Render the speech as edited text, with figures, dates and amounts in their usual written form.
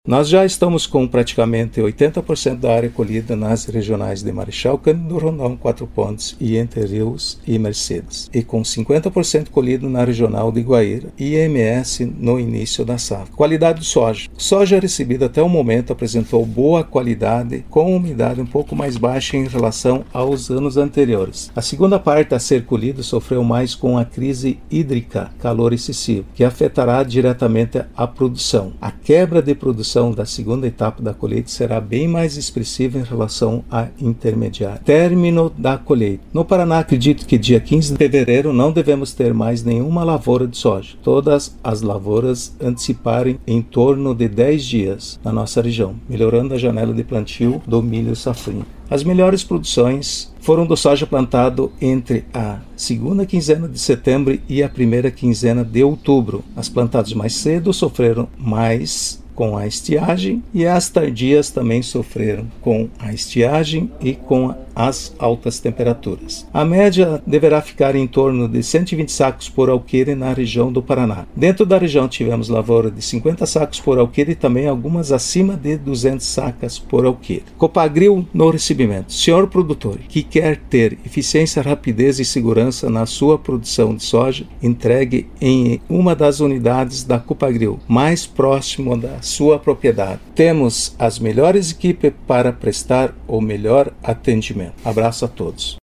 Nós já estamos com praticamente 80% da área colhida nas regionais de Marechal Cândido Rondon, Quatro Pontes e Entre Rios e Mercedes, e com 50% colhido na regional de Guaíra e IMS no início da safra. Qualidade do soja. Soja recebida até o momento apresentou boa qualidade, com umidade um pouco mais baixa em relação aos anos anteriores. A segunda parte a ser colhida sofreu mais com a crise hídrica, calor excessivo, que afetará diretamente a produção. A quebra de produção da segunda etapa da colheita será bem mais expressiva em relação à intermediária. Término da colheita. No Paraná, acredito que dia 15 de fevereiro não devemos ter mais nenhuma lavoura de soja. Todas as lavouras anteciparem em torno de 10 dias na nossa região, melhorando a janela de plantio do milho safrinha. As melhores produções foram do soja plantado entre a segunda quinzena de setembro e a primeira quinzena de outubro. As plantadas mais cedo sofreram mais com a estiagem e as tardias também sofreram com a estiagem e com as altas temperaturas. A média deverá ficar em torno de 120 sacos por alqueire na região do Paraná. Dentro da região tivemos lavoura de 50 sacos por alqueire e também algumas acima de 200 sacas por alqueire. Copagril no recebimento. Senhor produtor que quer ter eficiência, rapidez e segurança na sua produção de soja, entregue em uma das unidades da Copagril mais próximo da sua propriedade. Temos as melhores equipes para prestar o melhor atendimento. Abraço a todos.